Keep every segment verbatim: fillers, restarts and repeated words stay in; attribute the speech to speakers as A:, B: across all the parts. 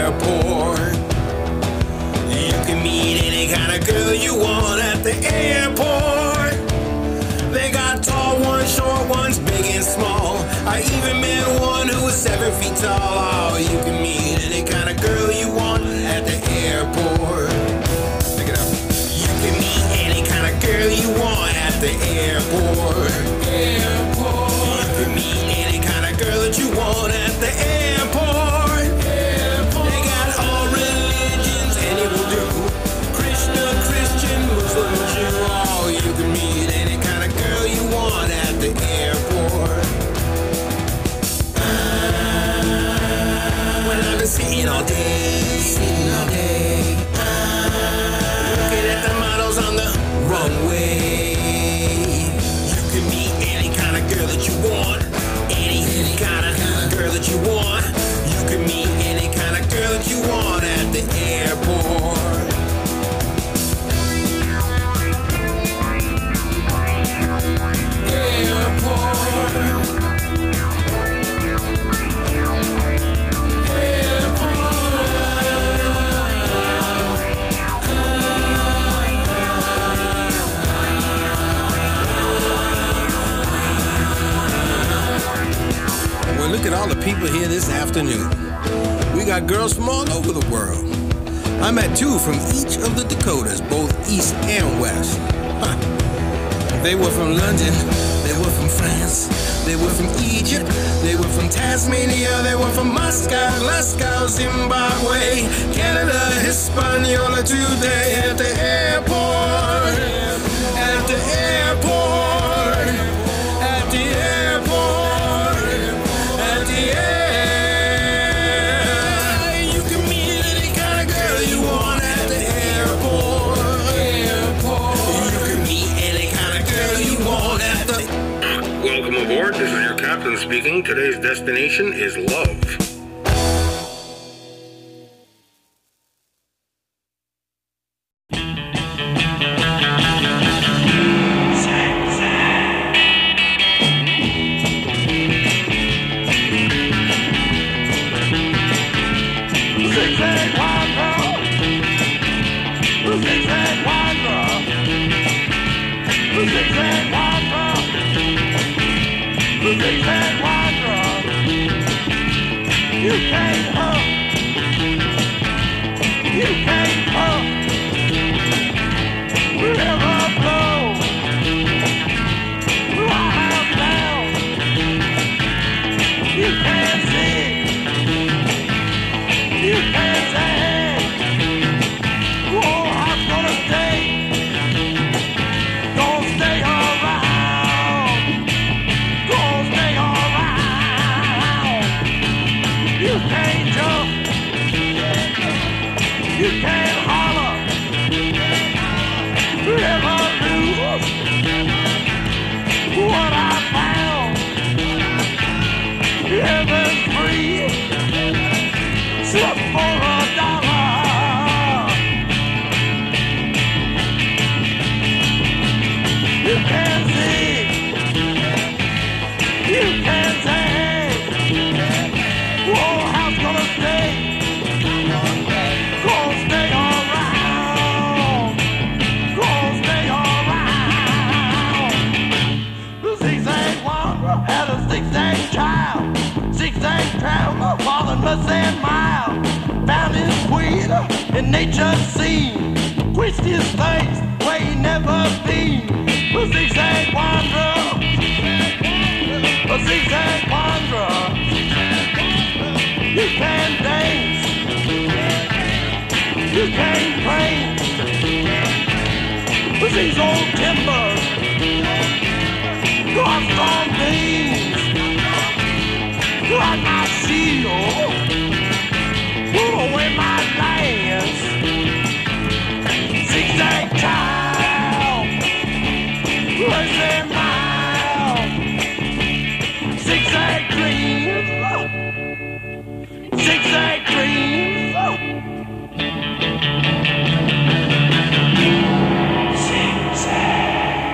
A: airport. You can meet any kind of girl you want at the airport. They got tall ones, short ones, big and small. I even met one who was seven feet tall. Oh, you can meet any kind of girl you want at the airport. Pick it up. You can meet any kind of girl you want at the airport. Airport. You can meet any kind of girl that you want at the airport. Airport. They got all religions and it will do. Krishna, Christian, Muslim, Jew. Oh, you can meet any kind of girl you want at the airport. Well, I've been sitting all day, sitting all day, looking at the models on the runway. You can meet any kind of girl that you want, any, any kind of girl that you want. You can meet any kind of girl that you want at the airport. Well, look at all the people here this afternoon. We got girls from all over the world. I met two from each of the Dakotas, both east and west. Huh. They were from London, they were from France, they were from Egypt, they were from Tasmania, they were from Moscow, Glasgow, Zimbabwe, Canada, Hispaniola. Today at the airport, at the airport, at the airport, at the air. You can meet any kind of girl you want at the airport. Airport. You can meet any kind of girl you want at the.
B: Welcome aboard. This is your captain speaking. Today's destination is love.
C: In nature's scene, twist his face where he never been. A zigzag wanderer, a zigzag wanderer. You can dance, you can paint. With these old timbers, your strong beams, like my shield. Pull away my lance, zigzag child, crazy mile, zigzag dreams, zigzag dreams, zigzag.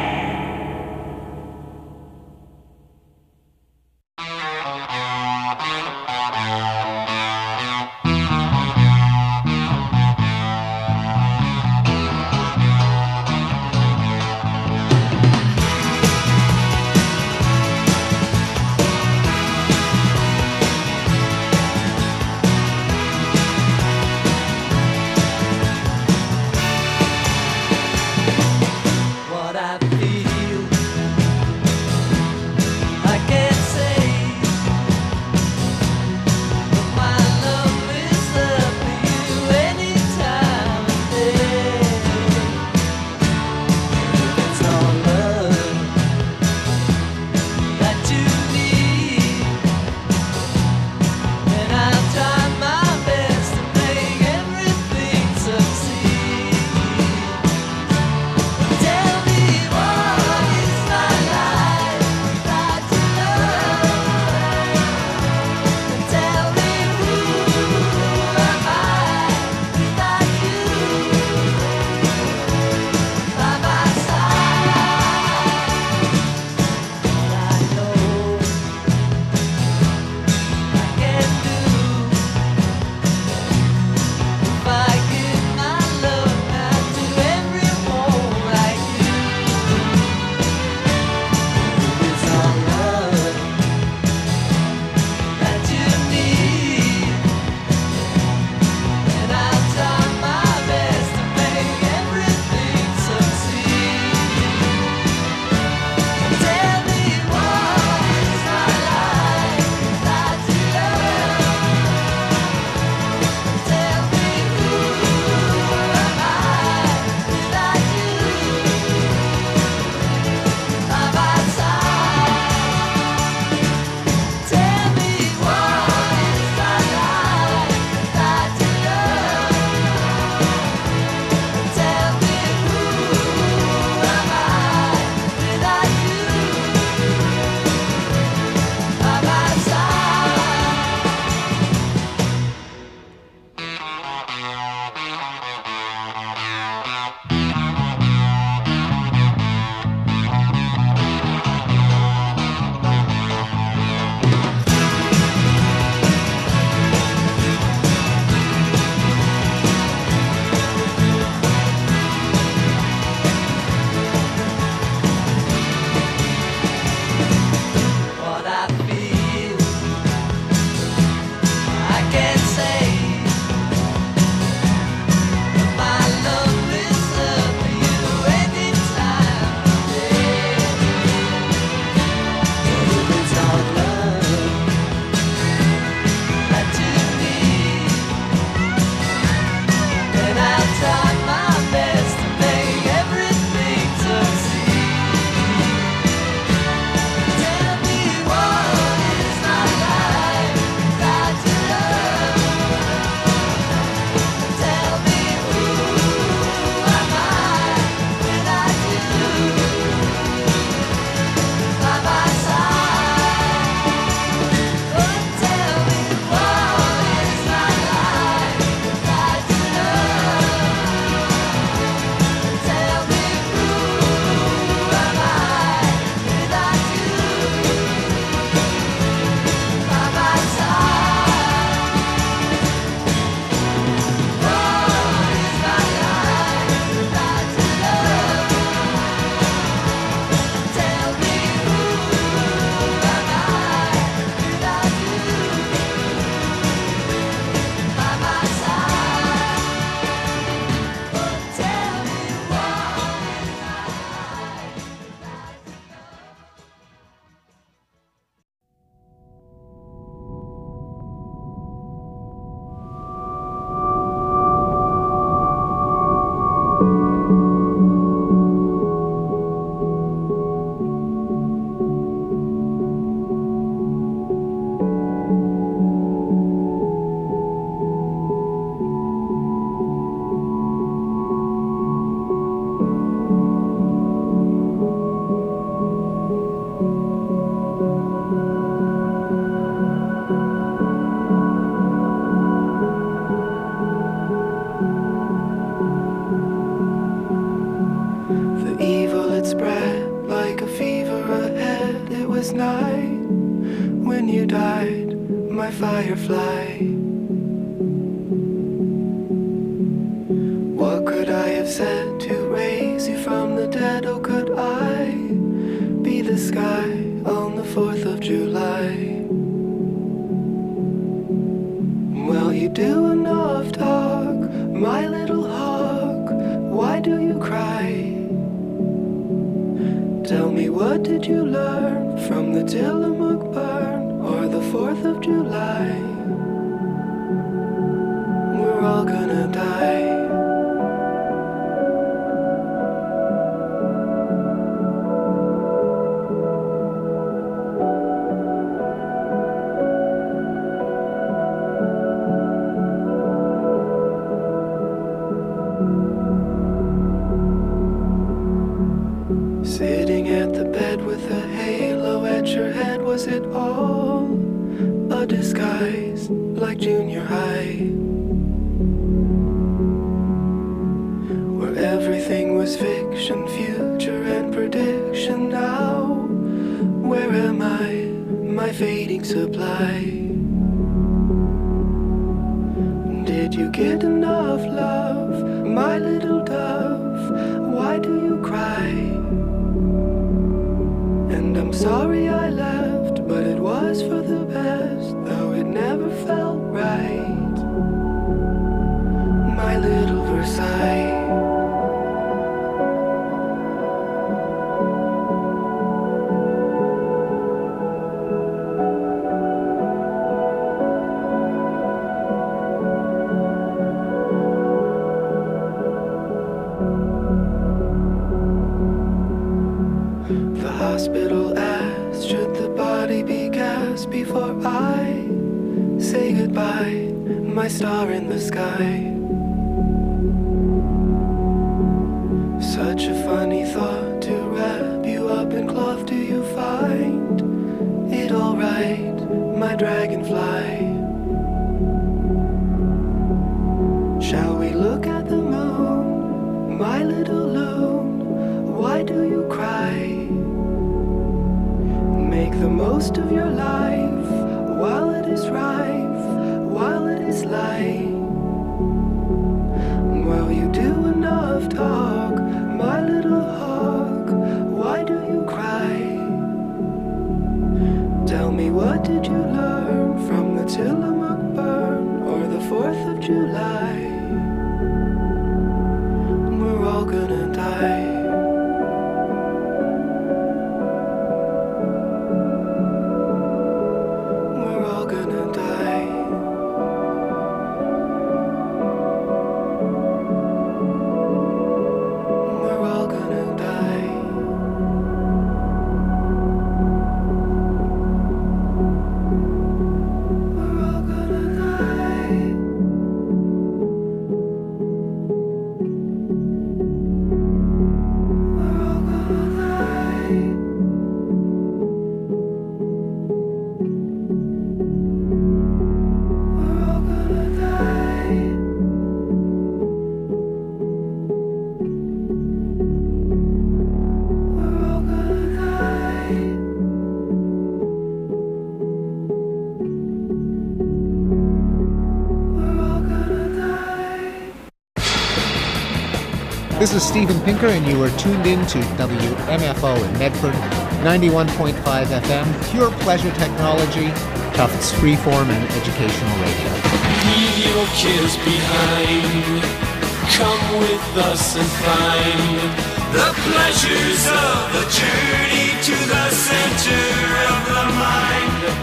D: you died, my firefly. What could I have said to raise you from the dead? Oh, could I be the sky on the fourth of July? Well, you do enough talk, my little hawk. Why do you cry? Tell me, what did you learn from the Tillamook burn or the fourth of July? We're all gonna die. Sitting at the bed with a halo at your head, was it all a disguise like junior high? Where everything was fiction, future and prediction. Now, where am I, my fading supply? Did you get enough love, my little dove? Why do you cry? And I'm sorry I left, but it was for the best, though it never felt right. My little Versailles. The hospital asked, should the body be cast before I say goodbye, my star in the sky? Such a funny thought to wrap you up in cloth. Do you find it alright, my dragonfly? Shall we look at the moon, my little loon? Why do you cry? Make the most of your life while it is rife, while it is light. Well, you do enough talk, my little hawk. Why do you cry? Tell me, what did you learn from the Tillamook burn or the fourth of July? We're all gonna die.
E: This is Steven Pinker, and you are tuned in to W M F O in Medford, ninety-one point five F M, pure pleasure technology, Tufts freeform and educational radio.
F: Leave your kids behind. Come with us and find the pleasures of the journey to the center of the mind.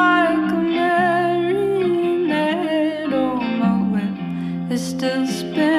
G: Still spin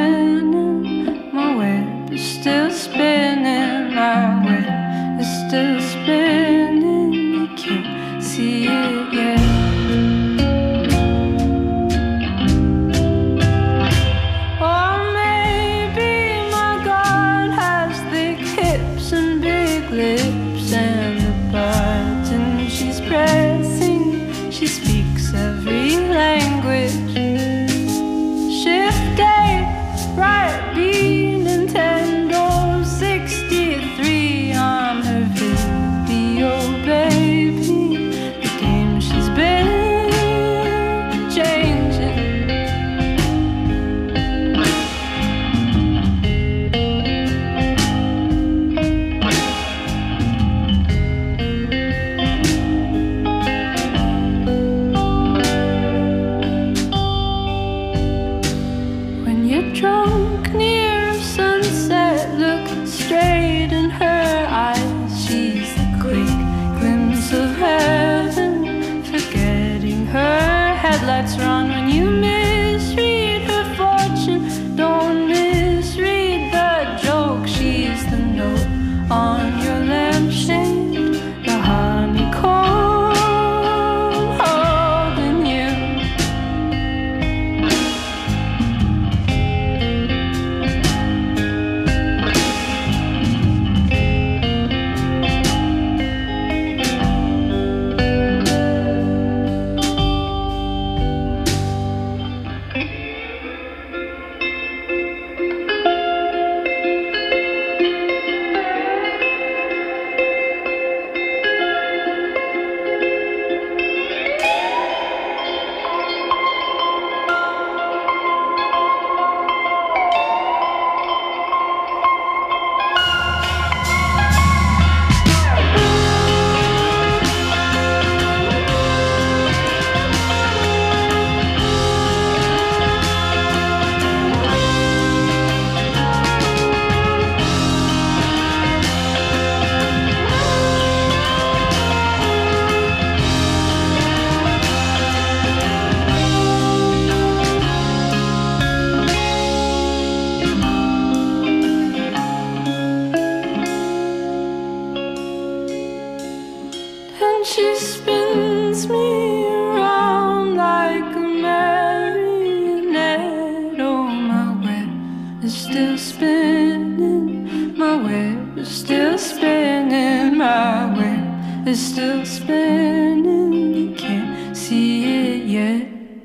G: She spins me around like a marionette. Oh, my web is still spinning. My web is still spinning. My web is still spinning. You can't see it yet.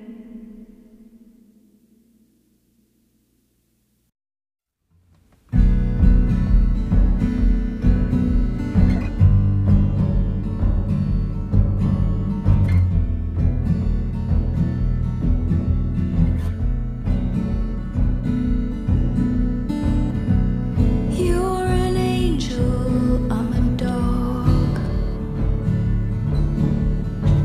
H: You're an angel, I'm a dog.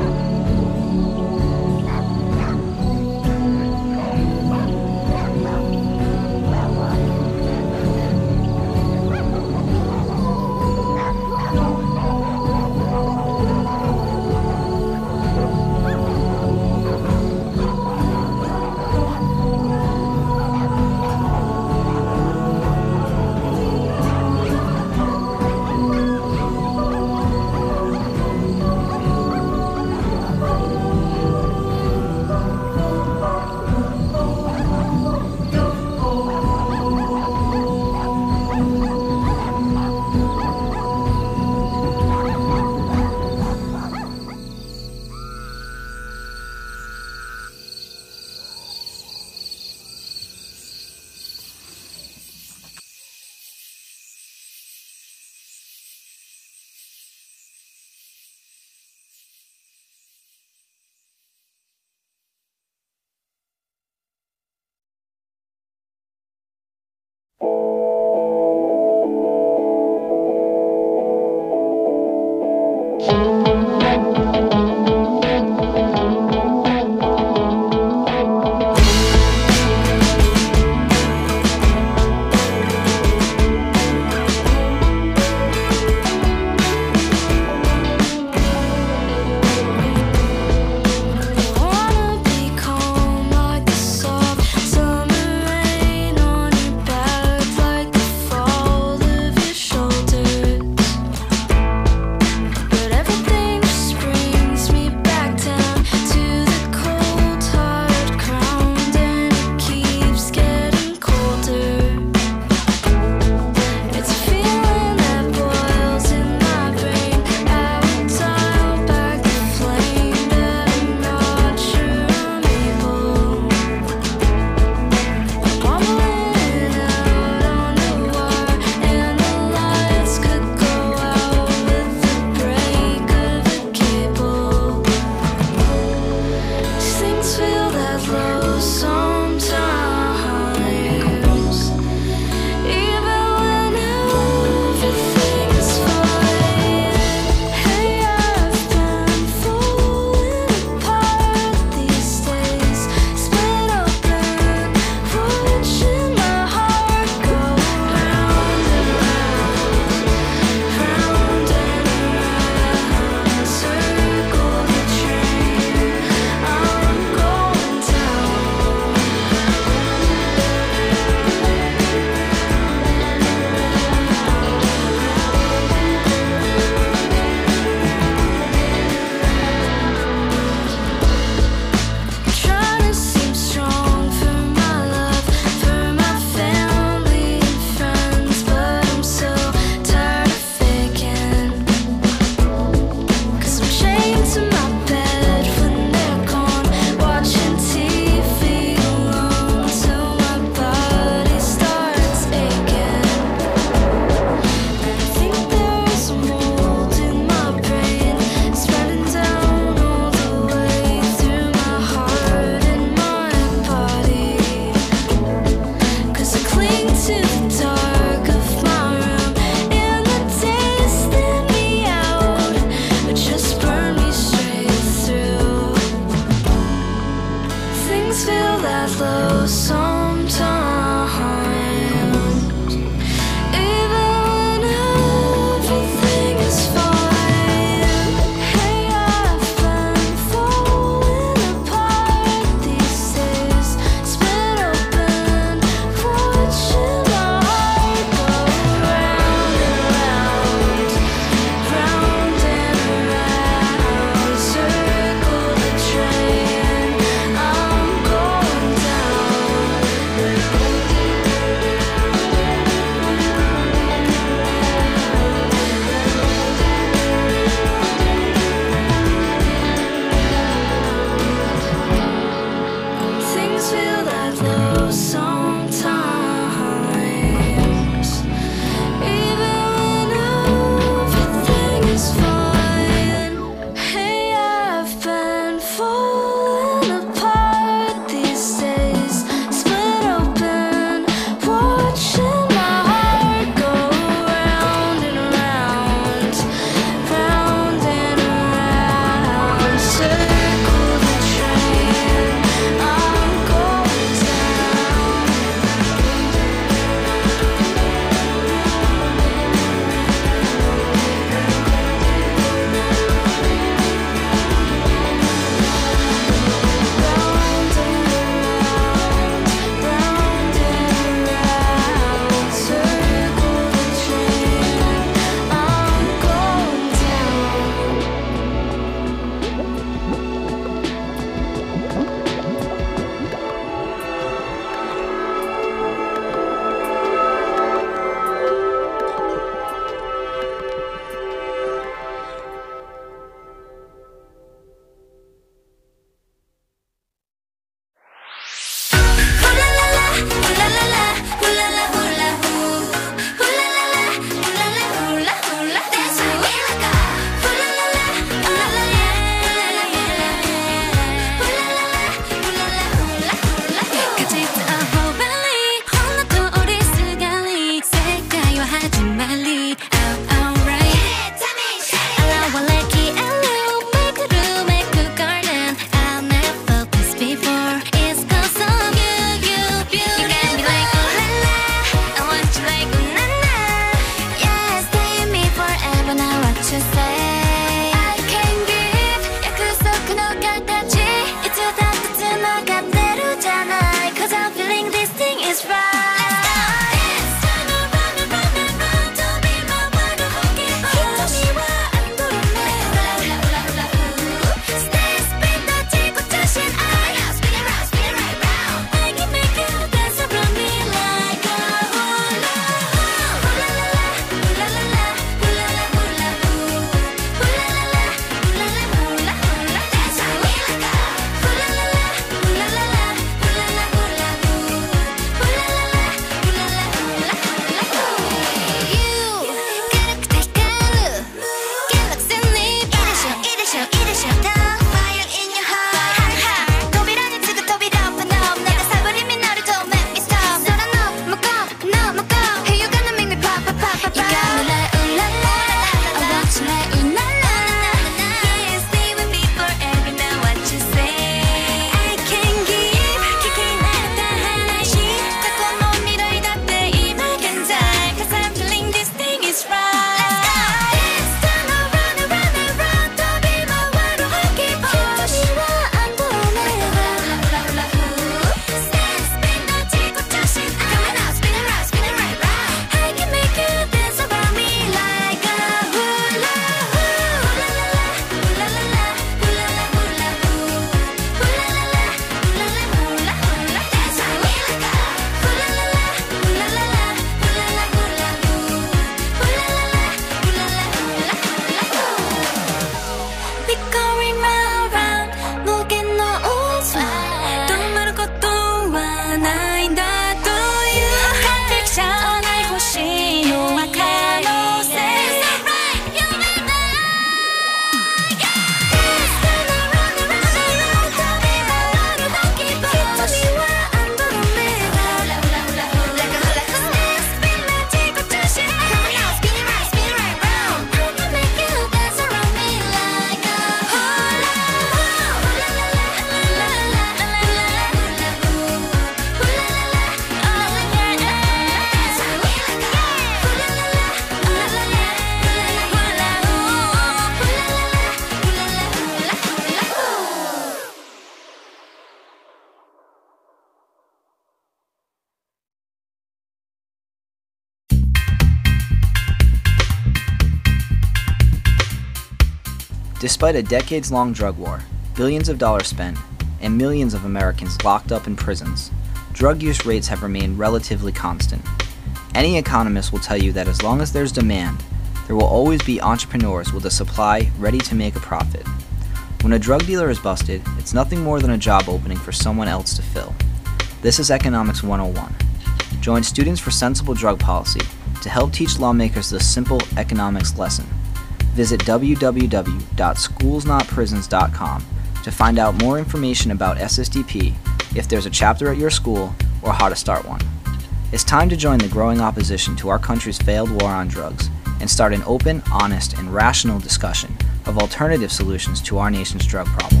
H: Despite a decades-long drug war, billions of dollars spent, and millions of Americans locked up in prisons, drug use rates have remained relatively constant. Any economist will tell you that as long as there's demand, there will always be entrepreneurs with a supply ready to make a profit. When a drug dealer is busted, it's nothing more than a job opening for someone else to fill. This is Economics one oh one. Join Students for Sensible Drug Policy to help teach lawmakers this simple economics lesson. Visit w w w dot schools not prisons dot com to find out more information about S S D P, if there's a chapter at your school, or how to start one. It's time to join the growing opposition to our country's failed war on drugs and start an open, honest, and rational discussion of alternative solutions to our nation's drug problems.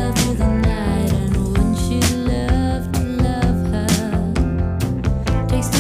I: Takes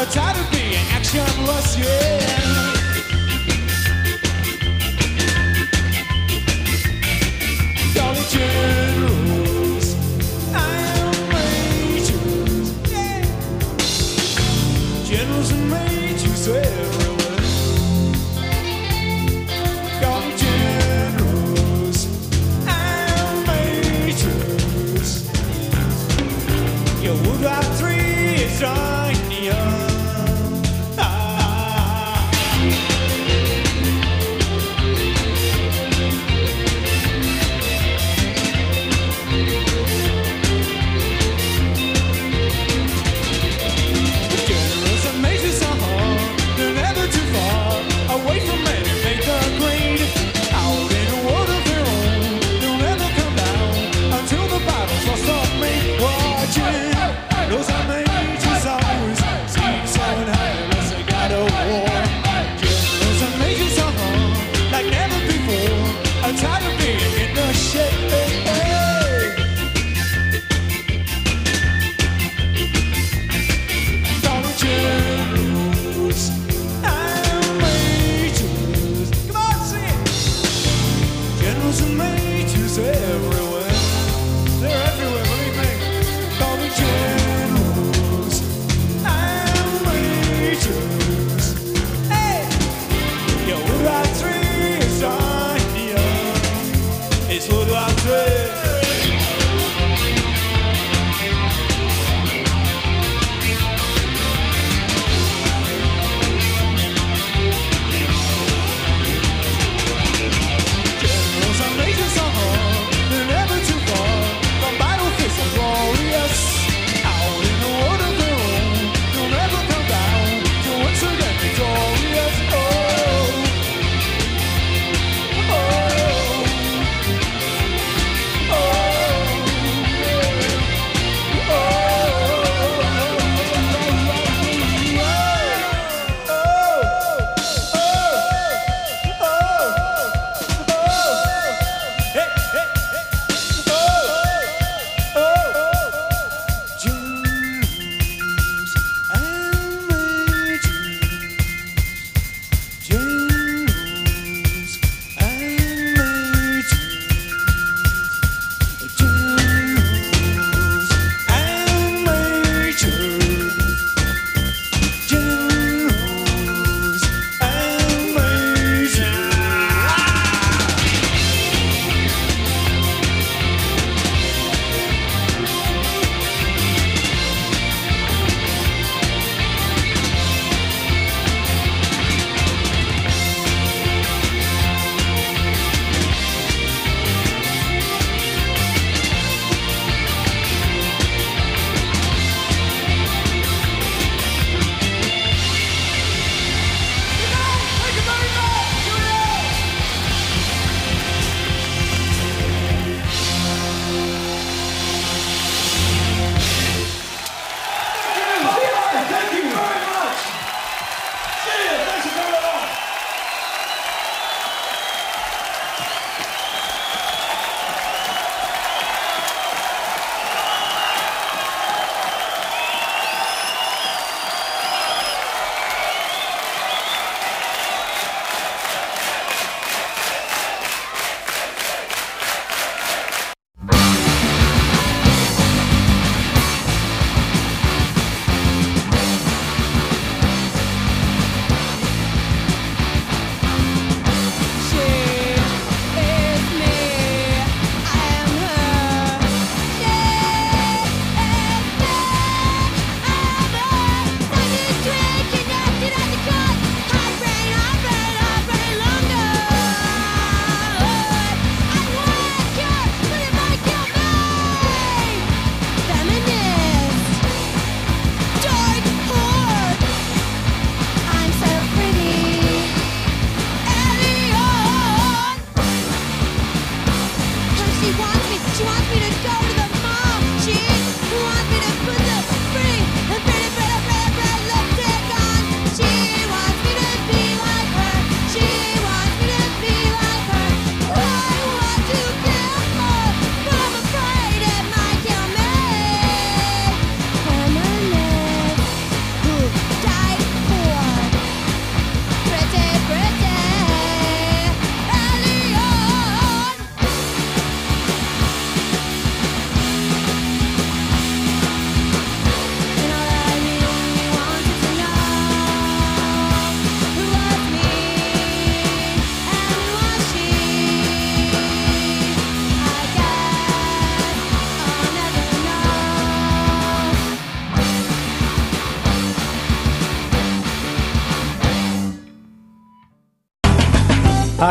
C: I'm tired of being actionless, yeah. Call me generals, I am majors, yeah. Generals and majors everywhere. Call me generals, I am majors. Your Woodrow three is on the Never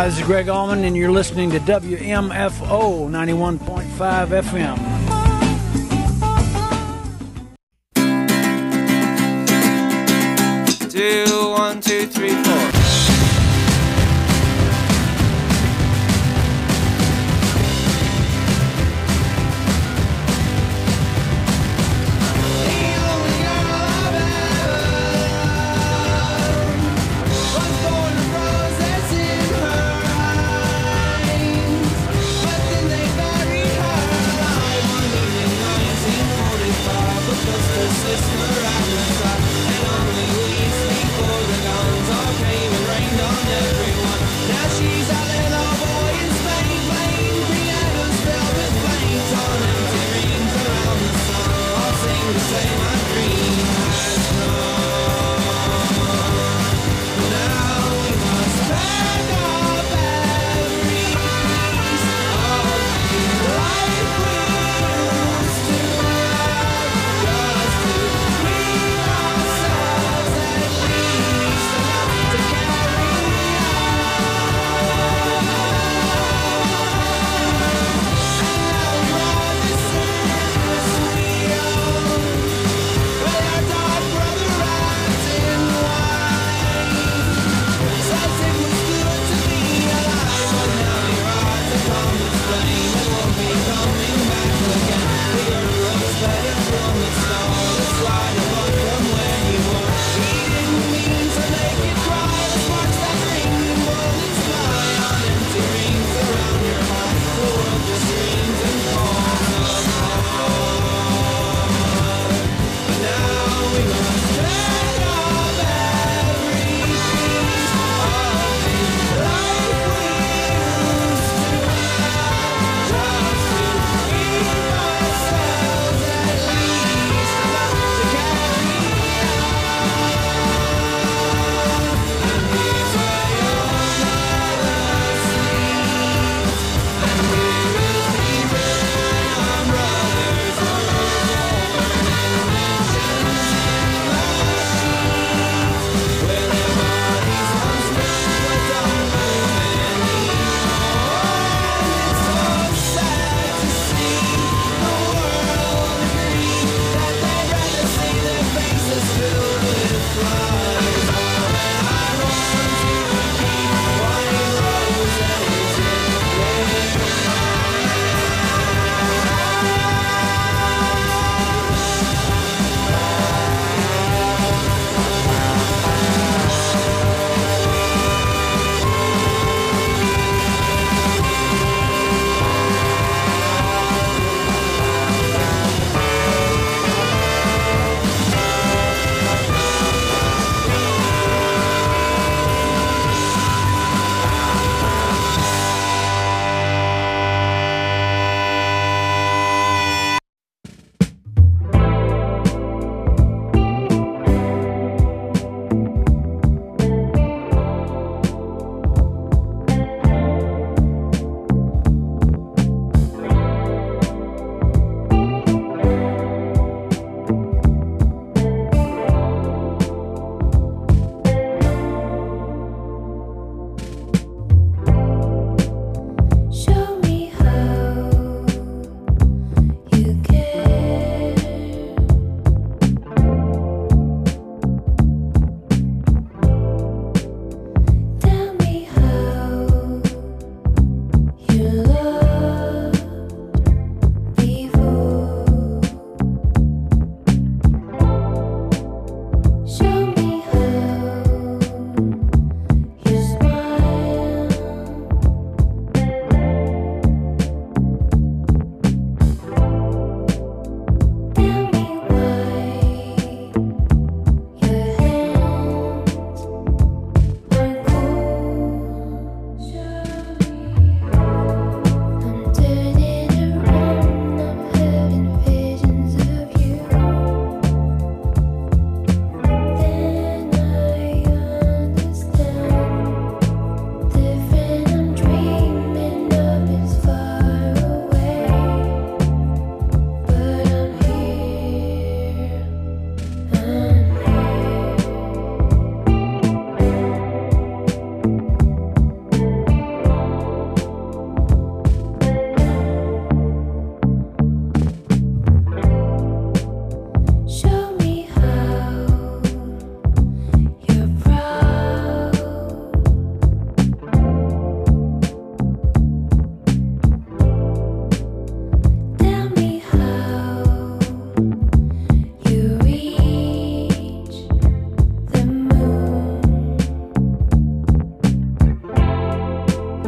I: Hi, this is Greg Allman, and you're listening to W M F O ninety-one point five F M.
J: Two, one, two, three, four.
F: Sister, I and only weeks before the guns all came.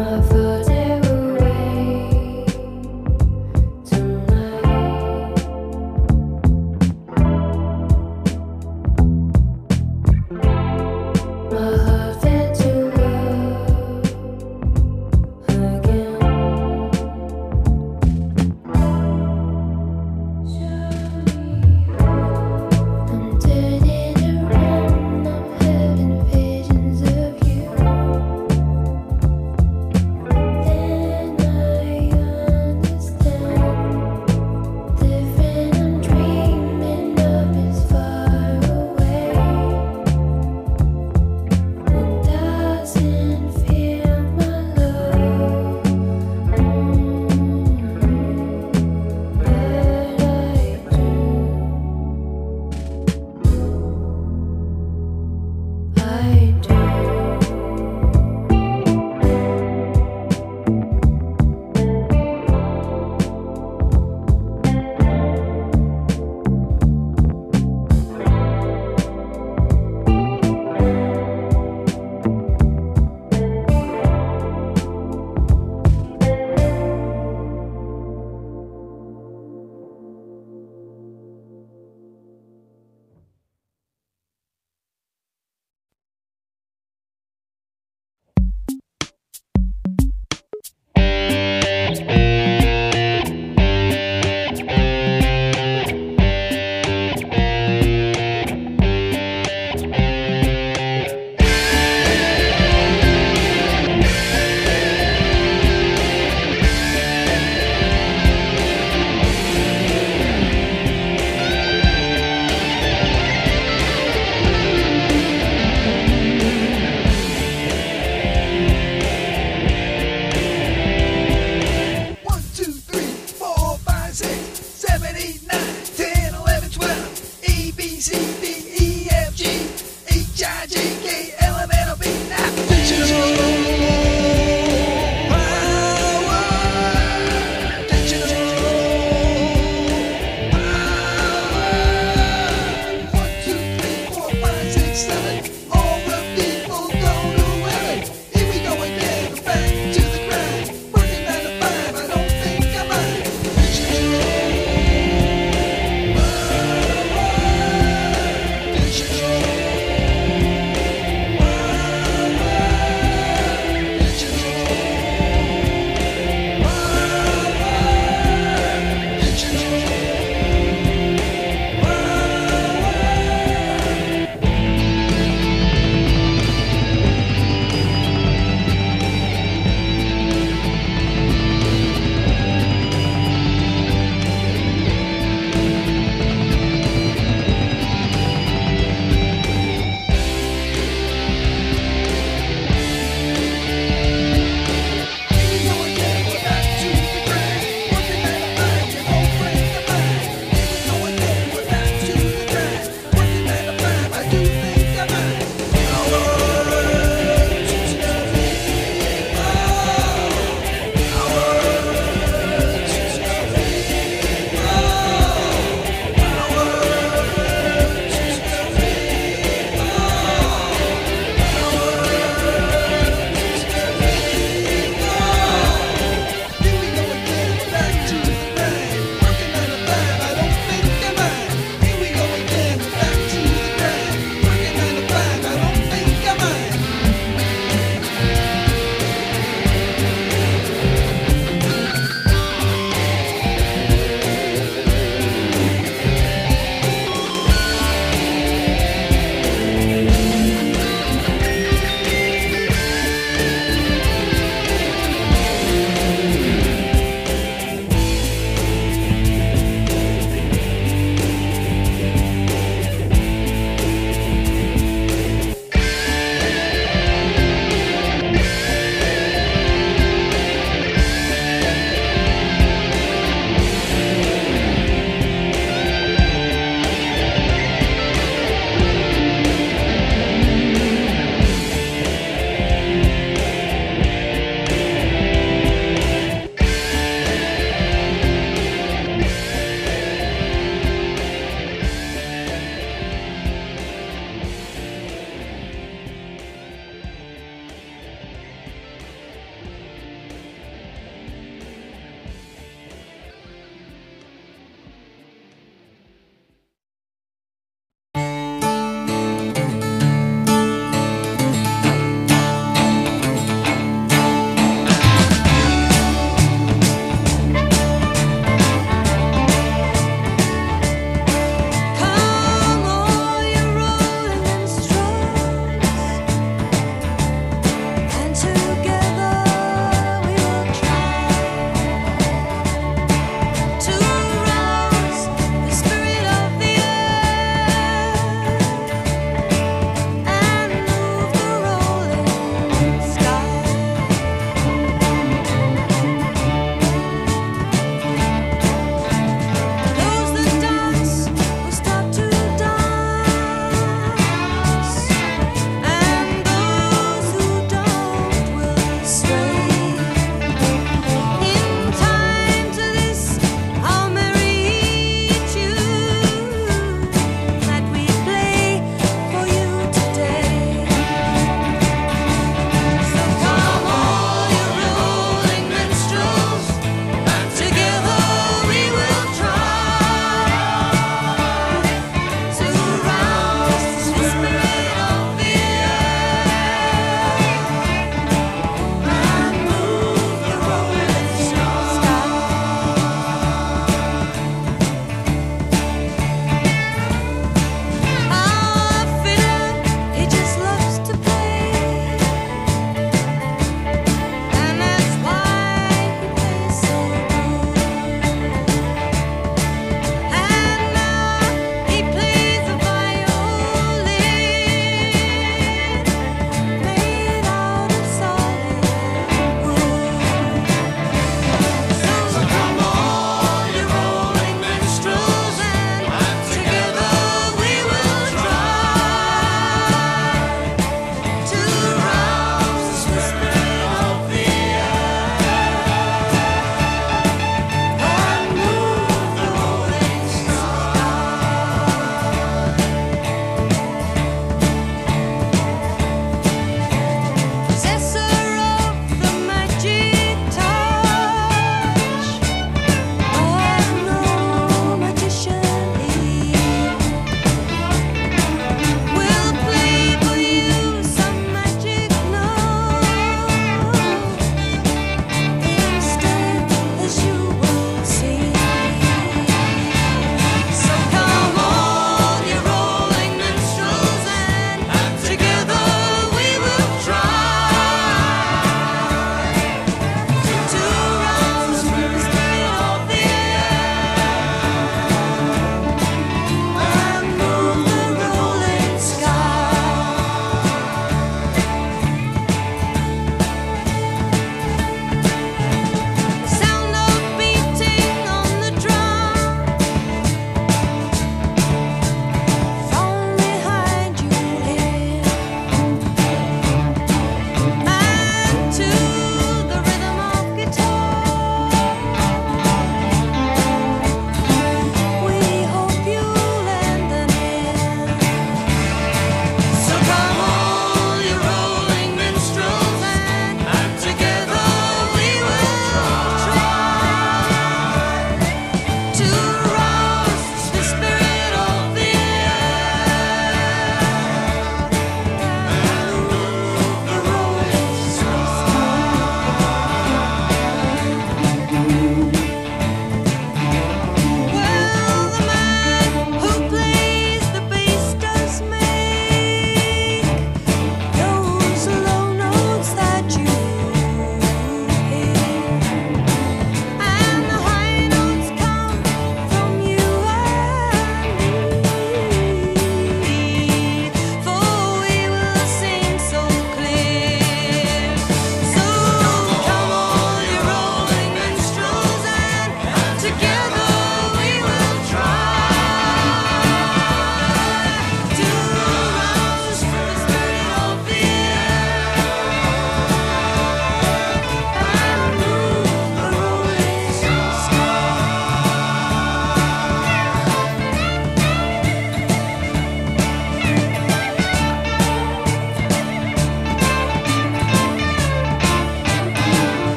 K: Visions of you.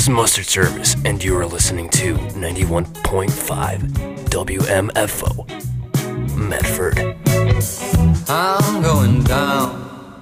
K: is Mustard Service, and you are listening to ninety-one point five W M F O, Medford.
J: I'm going down.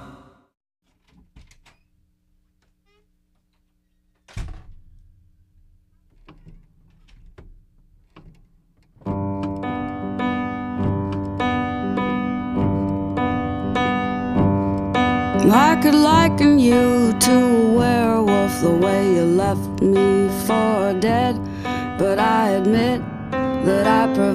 L: I could liken you to a werewolf, the way you left me for dead. But I admit that I prefer